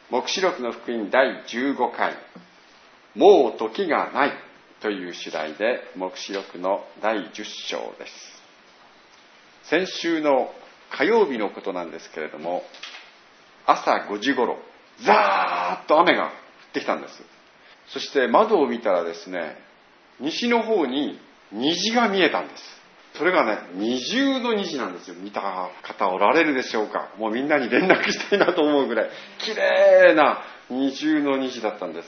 黙示録の福音第15回、もう時がないという主題で、黙示録の第10章です。先週の火曜日のことなんですけれども、朝5時ごろ、ザーッと雨が降ってきたんです。そして窓を見たらですね、西の方に虹が見えたんです。それがね、二重の虹なんですよ。見た方おられるでしょうか。もうみんなに連絡したいなと思うぐらい綺麗な二重の虹だったんです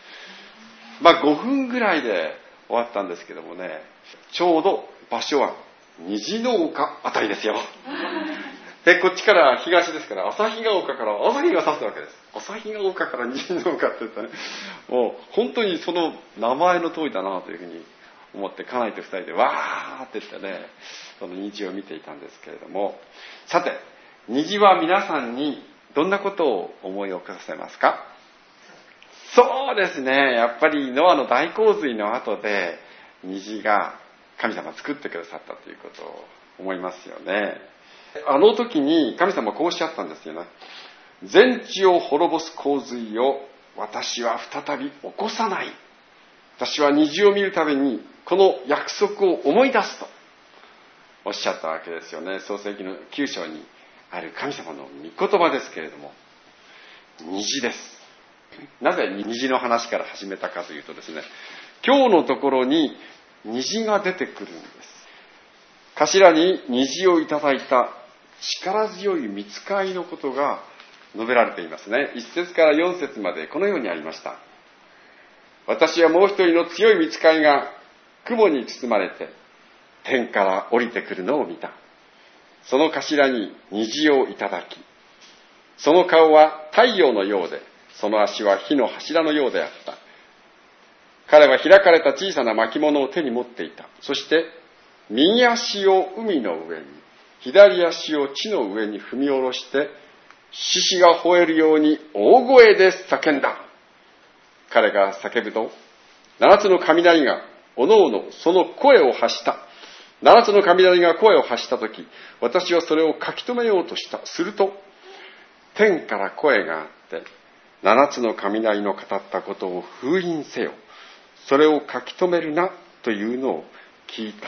。5分ぐらいで終わったんですけどもね、ちょうど場所は虹の丘あたりですよ。で、こっちから東ですから、旭ヶ丘から朝日が差すわけです。旭ヶ丘から虹の丘って言ったらね、もう本当にその名前の通りだなというふうに思って、家内と二人でわーって言ってね、その虹を見ていたんですけれども、さて、虹は皆さんにどんなことを思い起こさせますか？そうですね、やっぱりノアの大洪水の後で虹が神様作ってくださったということを思いますよね。あの時に神様はこうおっしゃったんですよね。全地を滅ぼす洪水を私は再び起こさない。私は虹を見るたびにこの約束を思い出すとおっしゃったわけですよね。創世記の9章にある神様の御言葉ですけれども、虹です。なぜ虹の話から始めたかというとですね、今日のところに虹が出てくるんです。頭に虹をいただいた力強い御使いのことが述べられていますね。1節から4節までこのようにありました。私はもう一人の強い御使いが雲に包まれて天から降りてくるのを見た。その頭に虹をいただき、その顔は太陽のようで、その足は火の柱のようであった。彼は開かれた小さな巻物を手に持っていた。そして右足を海の上に、左足を地の上に踏み下ろして、獅子が吠えるように大声で叫んだ。彼が叫ぶと、七つの雷がおのおのその声を発した。七つの雷が声を発したとき、私はそれを書き留めようとした。すると、天から声があって、七つの雷の語ったことを封印せよ。それを書き留めるなというのを聞いた。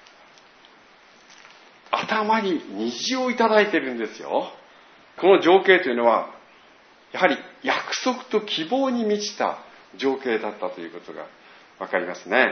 頭に虹をいただいているんですよ。この情景というのは、やはり約束と希望に満ちた情景だったということがわかりますね。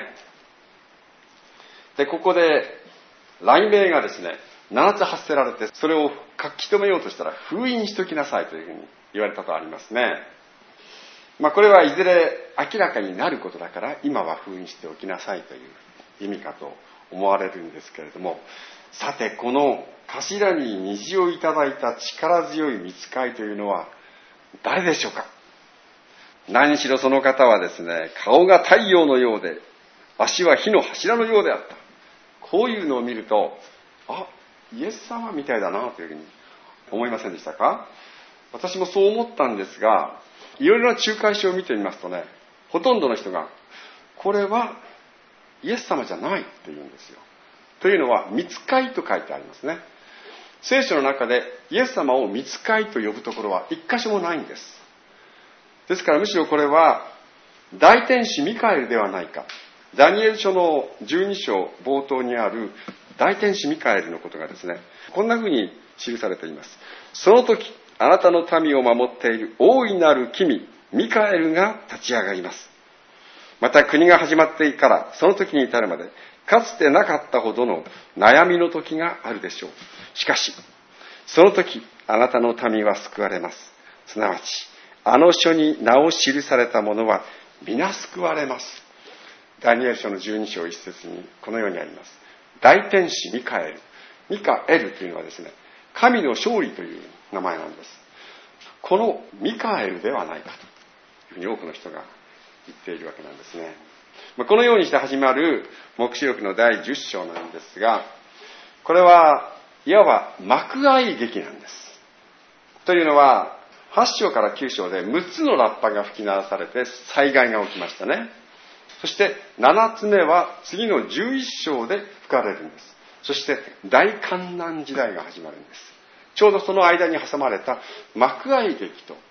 で、ここで雷鳴がですね、7つ発せられて、それを書き留めようとしたら封印しときなさいというふうに言われたとありますね。これはいずれ明らかになることだから、今は封印しておきなさいという意味かと思われるんですけれども、さて、この頭に虹をいただいた力強い御使いというのは誰でしょうか？何しろその方はですね、顔が太陽のようで、足は火の柱のようであった。こういうのを見ると、イエス様みたいだなというふうに思いませんでしたか？私もそう思ったんですが、いろいろな仲介書を見てみますとね、ほとんどの人が、これはイエス様じゃないと言うんですよ。というのは、御使いと書いてありますね。聖書の中でイエス様を御使いと呼ぶところは一箇所もないんです。ですからむしろこれは大天使ミカエルではないか。ダニエル書の12章冒頭にある大天使ミカエルのことがですね、こんな風に記されています。その時、あなたの民を守っている大いなる君ミカエルが立ち上がります。また国が始まってからその時に至るまでかつてなかったほどの悩みの時があるでしょう。しかしその時あなたの民は救われます。すなわちあの書に名を記された者は皆救われます。ダニエル書の12章1節にこのようにあります。大天使ミカエル。ミカエルというのはですね、神の勝利という名前なんです。このミカエルではないかというふうに多くの人が言っているわけなんですね。このようにして始まる黙示録の第10章なんですが、これはいわば幕間劇なんです。というのは8章から9章で6つのラッパが吹き鳴らされて災害が起きましたね。そして7つ目は次の11章で吹かれるんです。そして大観難時代が始まるんです。ちょうどその間に挟まれた幕間劇と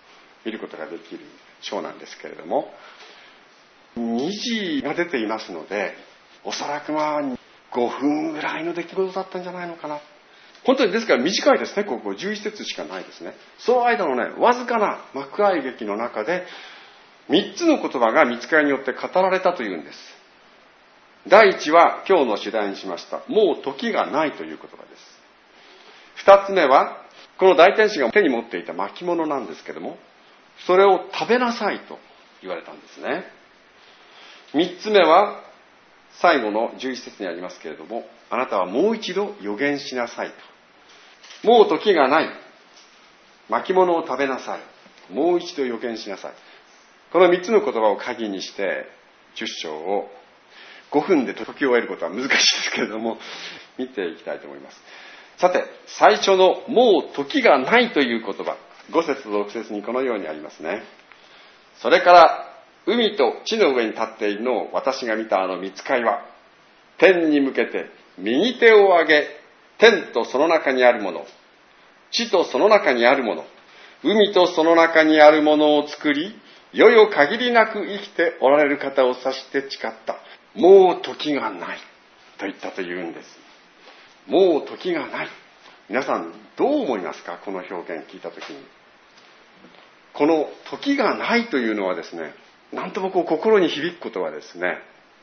見ることができる章なんですけれども、虹が出ていますので、おそらく5分ぐらいの出来事だったんじゃないのかな。本当にですから短いですね。ここ11節しかないですね。その間のね、わずかな幕愛劇の中で3つの言葉が御使いによって語られたというんです。第一は今日の主題にしました、もう時がないという言葉です。2つ目はこの大天使が手に持っていた巻物なんですけども、それを食べなさいと言われたんですね。3つ目は最後の11節にありますけれども、あなたはもう一度預言しなさいと。もう時がない。巻物を食べなさい。もう一度預言しなさい。この3つの言葉を鍵にして10章を5分で解き終えることは難しいですけれども、見ていきたいと思います。さて、最初のもう時がないという言葉、5節と6節にこのようにありますね。それから海と地の上に立っているのを私が見たあの御使いは、天に向けて右手を上げ、天とその中にあるもの、地とその中にあるもの、海とその中にあるものを作り、世々限りなく生きておられる方を指して誓った。もう時がないと言ったというんです。もう時がない。皆さんどう思いますか？この表現聞いたときに。この時がないというのはですね、なんとも心に響く言葉ですね。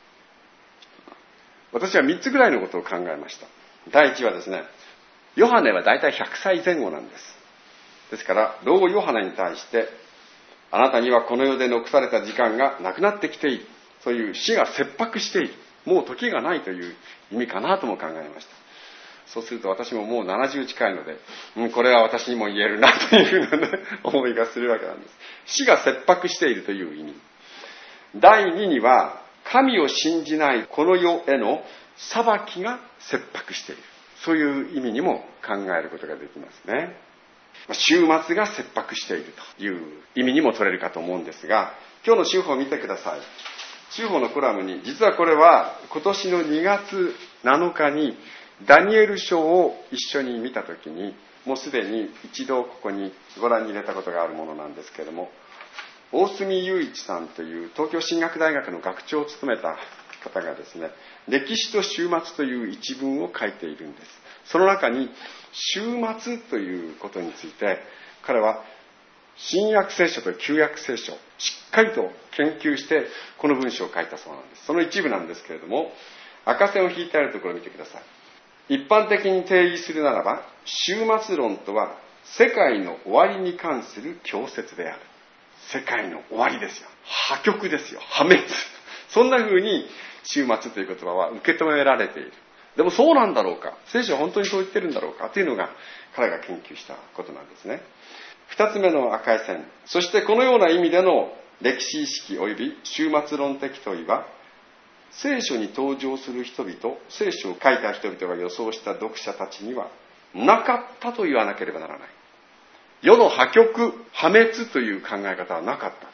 私は3つぐらいのことを考えました。第一はですね、ヨハネはだいたい100歳前後なんです。ですから老ヨハネに対して、あなたにはこの世で残された時間がなくなってきている、そういう死が切迫している、もう時がないという意味かなとも考えました。そうすると私ももう70近いので、これは私にも言えるなというふうな、ね、思いがするわけなんです。死が切迫しているという意味。第2には、神を信じないこの世への裁きが切迫している、そういう意味にも考えることができますね。終末が切迫しているという意味にも取れるかと思うんですが、今日の週報を見てください。週報のコラムに、実はこれは今年の2月7日にダニエル書を一緒に見たときに、もうすでに一度ここにご覧に入れたことがあるものなんですけれども、大隅雄一さんという東京進学大学の学長を務めた方がですね、歴史と終末という一文を書いているんです。その中に終末ということについて、彼は新約聖書と旧約聖書、しっかりと研究してこの文章を書いたそうなんです。その一部なんですけれども、赤線を引いてあるところを見てください。一般的に定義するならば、終末論とは世界の終わりに関する教説である。世界の終わりですよ。破局ですよ。破滅。そんな風に終末という言葉は受け止められている。でもそうなんだろうか、聖書は本当にそう言ってるんだろうかというのが彼が研究したことなんですね。二つ目の赤い線。そしてこのような意味での歴史意識及び終末論的問いは、聖書に登場する人々、聖書を書いた人々が予想した読者たちにはなかったと言わなければならない。世の破局、破滅という考え方はなかった。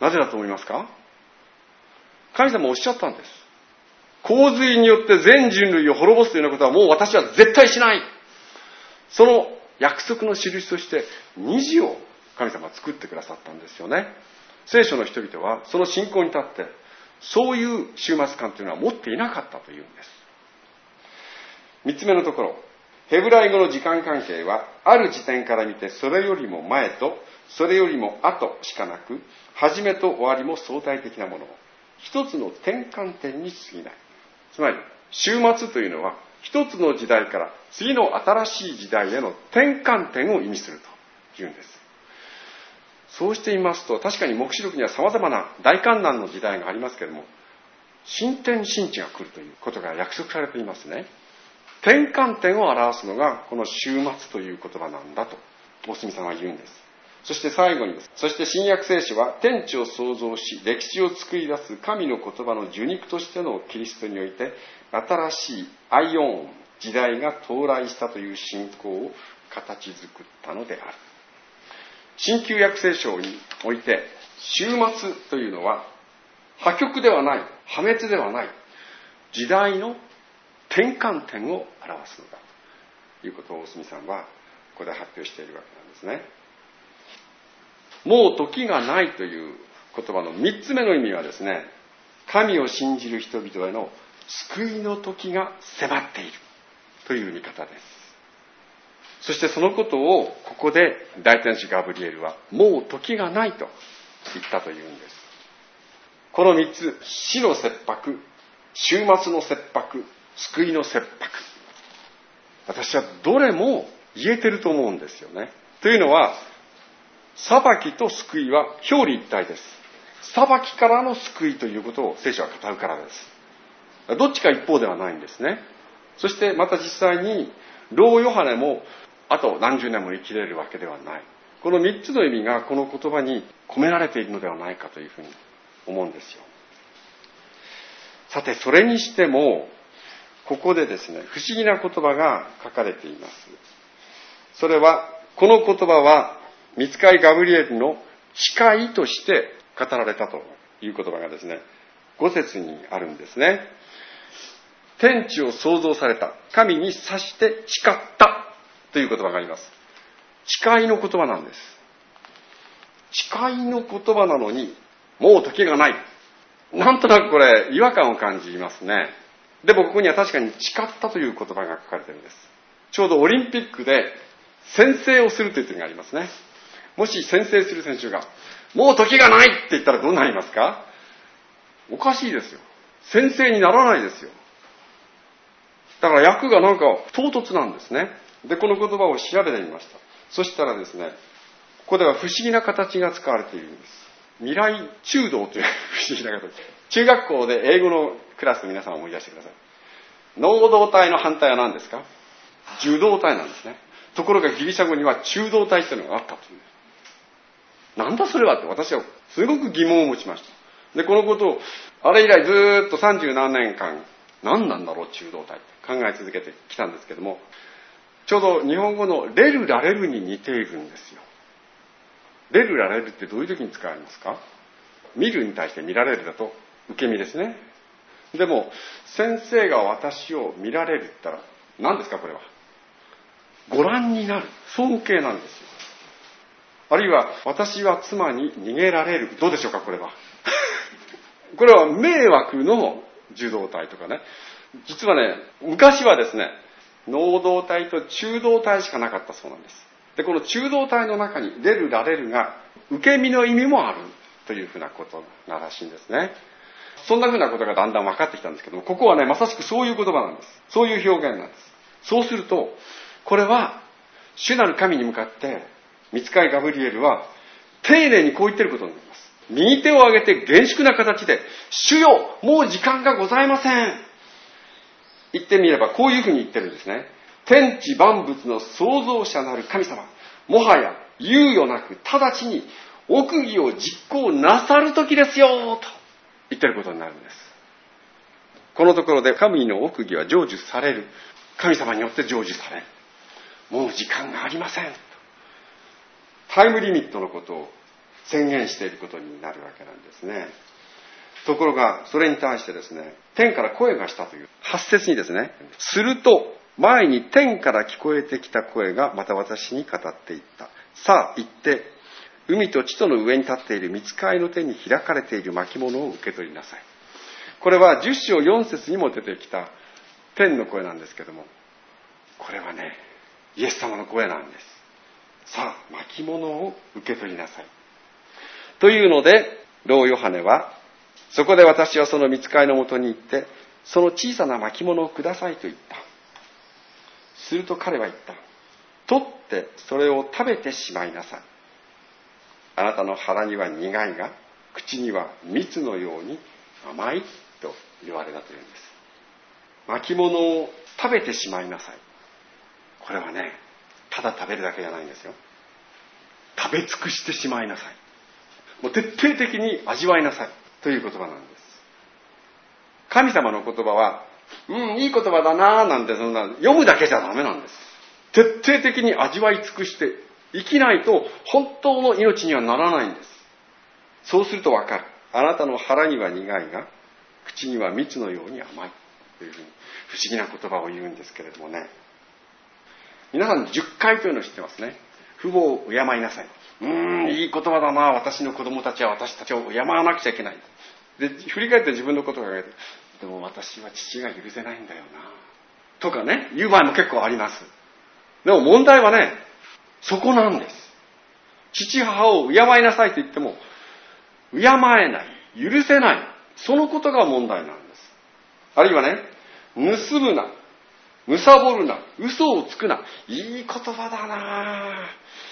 なぜだと思いますか？神様おっしゃったんです。洪水によって全人類を滅ぼすというようなことはもう私は絶対しない。その約束の印として虹を神様は作ってくださったんですよね。聖書の人々はその信仰に立ってそういう終末観というのは持っていなかったというんです。三つ目のところ、ヘブライ語の時間関係はある時点から見てそれよりも前とそれよりも後しかなく、始めと終わりも相対的なもの、一つの転換点に過ぎない。つまり終末というのは一つの時代から次の新しい時代への転換点を意味するというんです。そうしてみますと、確かに黙示録には様々な大観難の時代がありますけれども、新天新地が来るということが約束されていますね。転換点を表すのがこの終末という言葉なんだと大隅さんは言うんです。そして最後にです。そして新約聖書は天地を創造し歴史を作り出す神の言葉の受肉としてのキリストにおいて新しいアイオン時代が到来したという信仰を形作ったのである。新旧約聖書において終末というのは破局ではない、破滅ではない、時代の転換点を表すのだということを大隅さんはここで発表しているわけなんですね。 もう時がないという言葉の3つ目の意味はですね、神を信じる人々への救いの時が迫っているという見方です。そしてそのことをここで大天使ガブリエルはもう時がないと言ったというんです。この3つ、死の切迫、終末の切迫、救いの切迫、私はどれも言えてると思うんですよね。というのは、裁きと救いは表裏一体です。裁きからの救いということを聖書は語るからです。どっちか一方ではないんですね。そしてまた実際に老ヨハネもあと何十年も生きれるわけではない。この3つの意味がこの言葉に込められているのではないかというふうに思うんですよ。さて、それにしてもここでですね、不思議な言葉が書かれています。それは、この言葉は御使いガブリエルの誓いとして語られたという言葉がですね、5節にあるんですね。天地を創造された神に指して誓ったという言葉があります。誓いの言葉なんです。誓いの言葉なのにもう時がない。なんとなくこれ違和感を感じますね。でもここには確かに誓ったという言葉が書かれているんです。ちょうどオリンピックで宣誓をするという点がありますね。もし宣誓する選手がもう時がないって言ったらどうなりますか？おかしいですよ。宣誓にならないですよ。だから訳がなんか唐突なんですね。で、この言葉を調べてみました。そしたらですね、ここでは不思議な形が使われているんです。未来中道という不思議な形。中学校で英語のクラスの皆さん思い出してください。能動体の反対は何ですか？受動体なんですね。ところがギリシャ語には中動体というのがあったという。なんだそれはって私はすごく疑問を持ちました。で、このことをあれ以来ずーっと30何年間何なんだろう中動体って考え続けてきたんですけども、ちょうど日本語のレルラレルに似ているんですよ。レルラレルってどういう時に使われますか？見るに対して見られるだと受け身ですね。でも先生が私を見られるって言ったら何ですか？これはご覧になる、尊敬なんですよ。あるいは私は妻に逃げられる、どうでしょうか？これはこれは迷惑の受動体とかね。実はね、昔はですね、能動体と中動体しかなかったそうなんです。で、この中動体の中にレルラレルが受け身の意味もあるというふうなことならしいんですね。そんなふうなことがだんだん分かってきたんですけども、ここはね、まさしくそういう言葉なんです。そういう表現なんです。そうすると、これは主なる神に向かって御使いガブリエルは丁寧にこう言ってることになります。右手を上げて厳粛な形で、主よ、もう時間がございません。言ってみればこういうふうに言ってるんですね。天地万物の創造者なる神様、もはや猶予なく直ちに奥義を実行なさる時ですよと言ってることになるんです。このところで神の奥義は成就される。神様によって成就される。もう時間がありません。タイムリミットのことを宣言していることになるわけなんですね。ところがそれに対してですね、天から声がしたという8節にですね、すると前に天から聞こえてきた声がまた私に語っていった。さあ行って海と地との上に立っている御使いの手に開かれている巻物を受け取りなさい。これは10章4節にも出てきた天の声なんですけども、これはね、イエス様の声なんです。さあ巻物を受け取りなさいというので、老ヨハネはそこで私はその御使いのもとに行ってその小さな巻物をくださいと言った。すると彼は言った。取ってそれを食べてしまいなさい。あなたの腹には苦いが口には蜜のように甘いと言われたというんです。巻物を食べてしまいなさい。これはね、ただ食べるだけじゃないんですよ。食べ尽くしてしまいなさい。もう徹底的に味わいなさいという言葉なんです。神様の言葉は、いい言葉だなぁなんてそんな読むだけじゃダメなんです。徹底的に味わい尽くして生きないと本当の命にはならないんです。そうするとわかる。あなたの腹には苦いが口には蜜のように甘いというふうに不思議な言葉を言うんですけれどもね。皆さん10回というのを知ってますね。父母を敬いなさい。 いい言葉だな、私の子供たちは私たちを敬わなくちゃいけない。で、振り返って自分のことを考えて、でも私は父が許せないんだよな。とかね、言う場合も結構あります。でも問題はね、そこなんです。父母を敬いなさいと言っても、敬えない、許せない、そのことが問題なんです。あるいはね、盗むな、貪るな、嘘をつくな、いい言葉だな。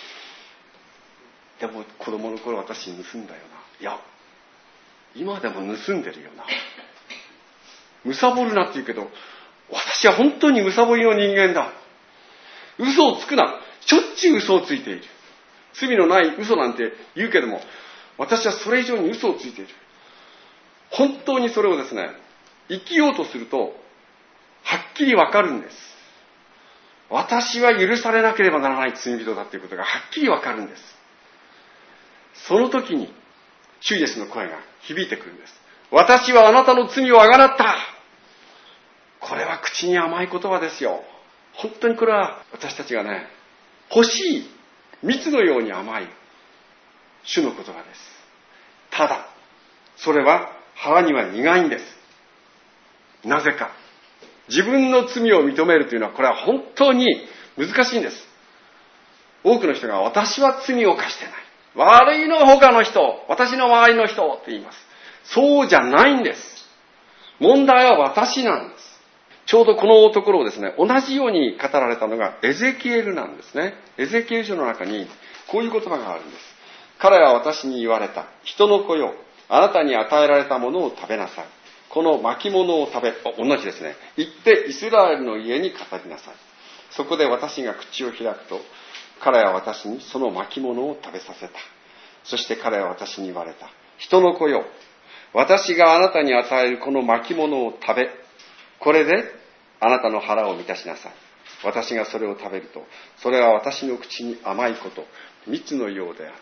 でも子供の頃私盗んだよな。いや、今でも盗んでるよな。貪るなって言うけど、私は本当に貪りの人間だ。嘘をつくな。しょっちゅう嘘をついている。罪のない嘘なんて言うけども、私はそれ以上に嘘をついている。本当にそれをですね、生きようとすると、はっきりわかるんです。私は許されなければならない罪人だということがはっきりわかるんです。その時に、主イエスの声が響いてくるんです。私はあなたの罪をあがなった。これは口に甘い言葉ですよ。本当にこれは私たちがね、欲しい蜜のように甘い主の言葉です。ただ、それは腹には苦いんです。なぜか。自分の罪を認めるというのはこれは本当に難しいんです。多くの人が私は罪を犯してない。悪いのは他の人、私の周りの人って言います。そうじゃないんです。問題は私なんです。ちょうどこのところをですね、同じように語られたのがエゼキエルなんですね。エゼキエル書の中にこういう言葉があるんです。彼は私に言われた。人の子よ、あなたに与えられたものを食べなさい。この巻物を食べ、同じですね。行ってイスラエルの家に語りなさい。そこで私が口を開くと、彼は私にその巻物を食べさせた。そして彼は私に言われた。人の子よ、私があなたに与えるこの巻物を食べ、これであなたの腹を満たしなさい。私がそれを食べると、それは私の口に甘いこと、蜜のようであった。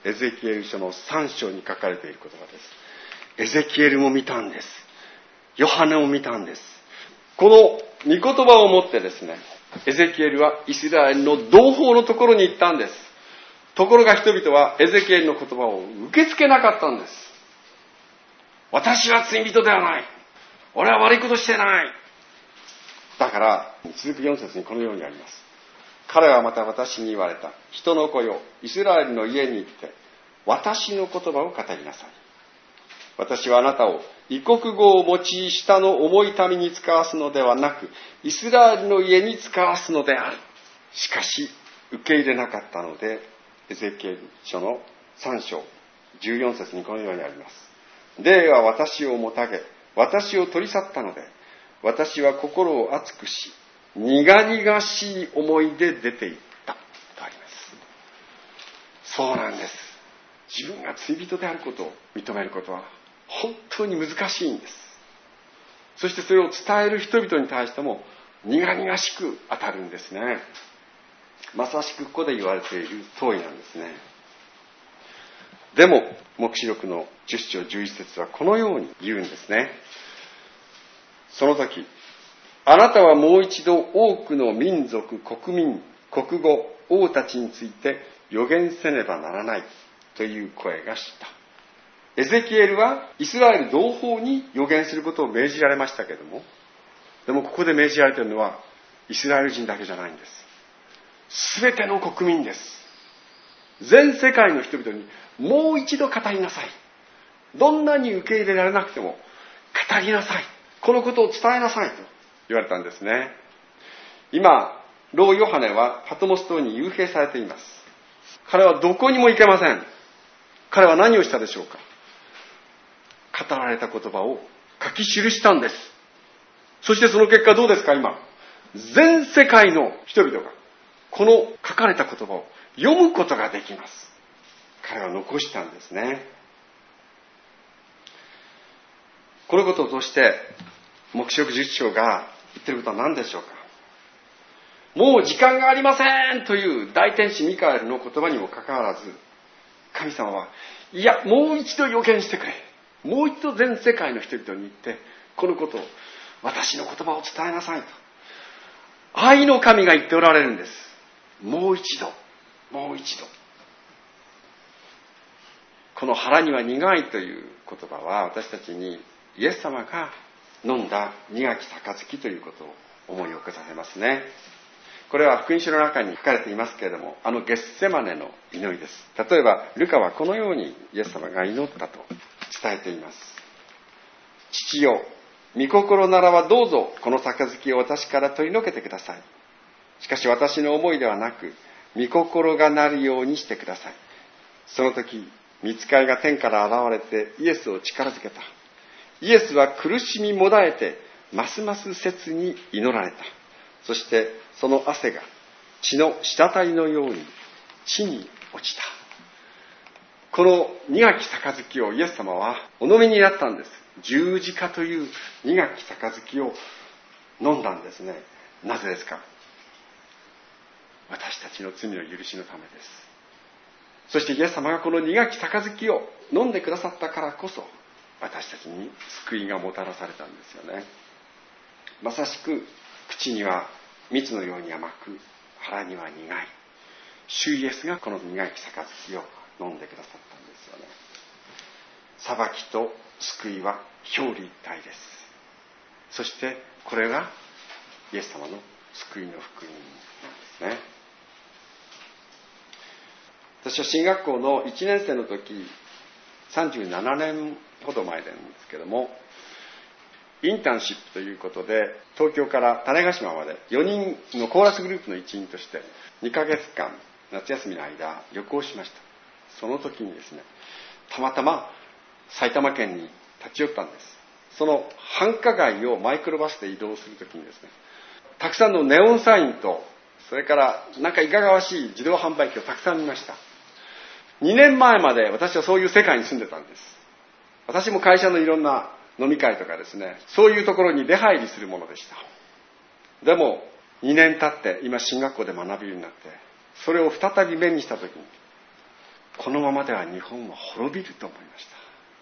エゼキエル書の3章に書かれている言葉です。エゼキエルも見たんです。ヨハネも見たんです。この御言葉をもってですね、エゼキエルはイスラエルの同胞のところに行ったんです。ところが人々はエゼキエルの言葉を受け付けなかったんです。私は罪人ではない。俺は悪いことしてない。だから、続く4節にこのようにあります。彼はまた私に言われた。人の子よ、イスラエルの家に行って、私の言葉を語りなさい。私はあなたを異国語を用い下の重い民に使わすのではなく、イスラエルの家に使わすのである。しかし、受け入れなかったので、エゼキエル書の3章14節にこのようにあります。霊は私をもたげ、私を取り去ったので、私は心を熱くし、苦々しい思いで出て行ったとあります。そうなんです。自分が罪人であることを認めることは本当に難しいんです。そしてそれを伝える人々に対しても苦々しく当たるんですね。まさしくここで言われている通りなんですね。でも黙示録の10章11節はこのように言うんですね。その時、あなたはもう一度多くの民族、国民、国語、王たちについて予言せねばならないという声がした。エゼキエルはイスラエル同胞に予言することを命じられましたけれども、でもここで命じられているのはイスラエル人だけじゃないんです。すべての国民です。全世界の人々にもう一度語りなさい。どんなに受け入れられなくても語りなさい。このことを伝えなさいと言われたんですね。今、老ヨハネはパトモス島に幽閉されています。彼はどこにも行けません。彼は何をしたでしょうか。語られた言葉を書き記したんです。そしてその結果どうですか。今、全世界の人々がこの書かれた言葉を読むことができます。彼は残したんですね。このことを通して黙示録10章が言っていることは何でしょうか。もう時間がありませんという大天使ミカエルの言葉にもかかわらず、神様はいや、もう一度予言してくれ。もう一度全世界の人々に言ってこのことを、私の言葉を伝えなさいと愛の神が言っておられるんです。もう一度、もう一度。 この腹には苦いという言葉は、私たちにイエス様が飲んだ苦き杯ということを思い起こさせますね。これは福音書の中に書かれていますけれども、ゲッセマネの祈りです。例えばルカはこのようにイエス様が祈ったと伝えています。父よ、御心ならばどうぞこの杯を私から取り除けてください。しかし私の思いではなく、御心がなるようにしてください。その時、御使いが天から現れてイエスを力づけた。イエスは苦しみもだえて、ますます切に祈られた。そしてその汗が血の滴りのように地に落ちた。この苦き杯をイエス様はお飲みになったんです。十字架という苦き杯を飲んだんですね。なぜですか？私たちの罪の許しのためです。そしてイエス様がこの苦き杯を飲んでくださったからこそ、私たちに救いがもたらされたんですよね。まさしく口には蜜のように甘く、腹には苦い。主イエスがこの苦き杯を飲んでくださったんですよね。裁きと救いは表裏一体です。そしてこれがイエス様の救いの福音なんですね。私は進学校の1年生の時、37年ほど前なんですけども、インターンシップということで東京から種子島まで4人のコーラスグループの一員として2ヶ月間夏休みの間旅行しました。その時にですね、たまたま埼玉県に立ち寄ったんです。その繁華街をマイクロバスで移動する時にですね、たくさんのネオンサインと、それからなんかいかがわしい自動販売機をたくさん見ました。2年前まで私はそういう世界に住んでたんです。私も会社のいろんな飲み会とかですね、そういうところに出入りするものでした。でも2年経って今進学校で学びようになって、それを再び目にした時に、このままでは日本は滅びると思いました。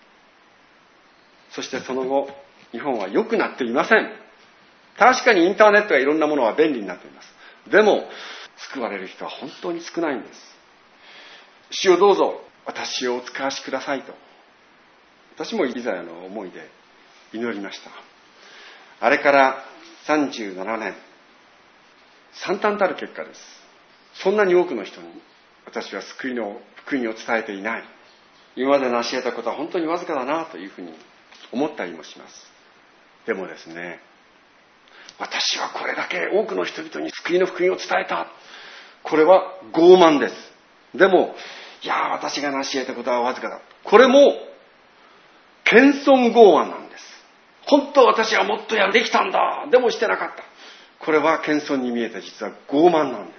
そしてその後、日本は良くなっていません。確かにインターネットやいろんなものは便利になっています。でも救われる人は本当に少ないんです。主をどうぞ私をお使わしくださいと、私もイザヤの思いで祈りました。あれから37年、惨憺たる結果です。そんなに多くの人に私は救いの福音を伝えていない。今まで成し得たことは本当にわずかだなというふうに思ったりもします。でもですね、私はこれだけ多くの人々に救いの福音を伝えた。これは傲慢です。でも、いや私が成し得たことはわずかだ。これも謙遜傲慢なんです。本当は私はもっとやるできたんだ。でもしてなかった。これは謙遜に見えて実は傲慢なんです。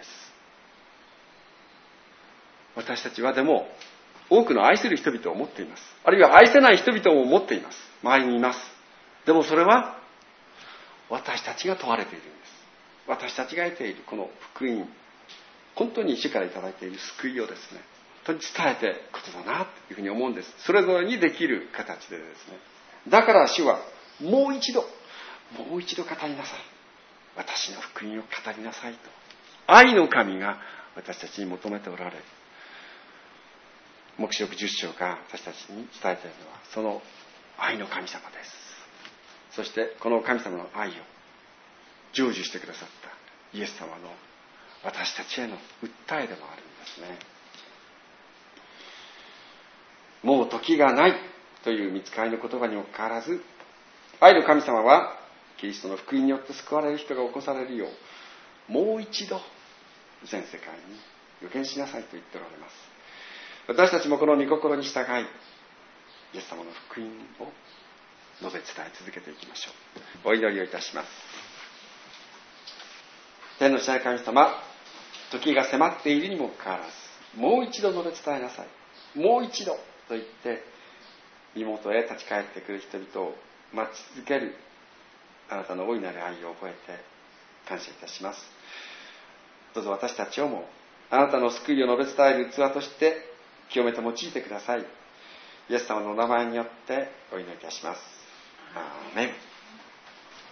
私たちはでも多くの愛する人々を持っています。あるいは愛せない人々も持っています。周りにいます。でもそれは私たちが問われているんです。私たちが得ているこの福音、本当に主からいただいている救いをですね、本当に伝えていくことだなというふうに思うんです。それぞれにできる形でですね。だから主はもう一度語りなさい。私の福音を語りなさいと。愛の神が私たちに求めておられる。黙示録10章が私たちに伝えているのはその愛の神様です。そしてこの神様の愛を成就してくださったイエス様の私たちへの訴えでもあるんですね。もう時がないという御使いの言葉にもかかわらず、愛の神様はキリストの福音によって救われる人が起こされるよう、もう一度全世界に予言しなさいと言っておられます。私たちもこの御心に従い、イエス様の福音を述べ伝え続けていきましょう。お祈りをいたします。天の父なる神様、時が迫っているにもかかわらず、もう一度述べ伝えなさい。もう一度と言って、身元へ立ち返ってくる人々を待ち続けるあなたの大いなる愛を覚えて感謝いたします。どうぞ私たちをもあなたの救いを述べ伝える器として清めて用いてください。イエス様のお名前によってお祈りいたします。アーメン。